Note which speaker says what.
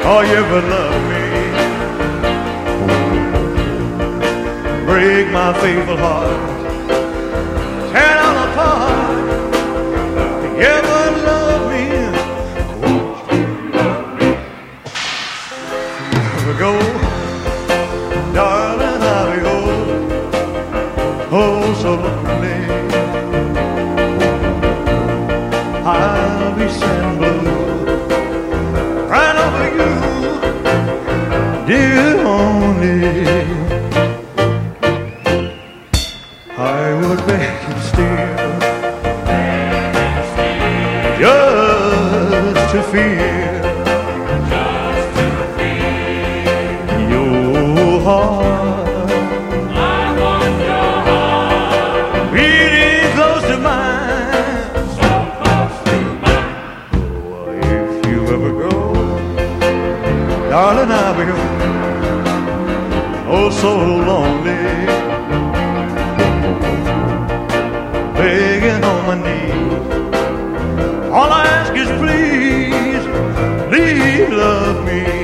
Speaker 1: Oh, you ever love me? Break my faithful heart, tear down apart. You ever love me? Ever go, darling, I'll be oh, so lonely. I'll be sad blue, right over you, dear only. I would beg and steal, just to feel your heart.
Speaker 2: I want your heart
Speaker 1: Beating close to mine,
Speaker 2: so close to mine.
Speaker 1: oh, if you ever go, darling, I'll be oh so lonely, begging on my knees. All I ask is please, please love me.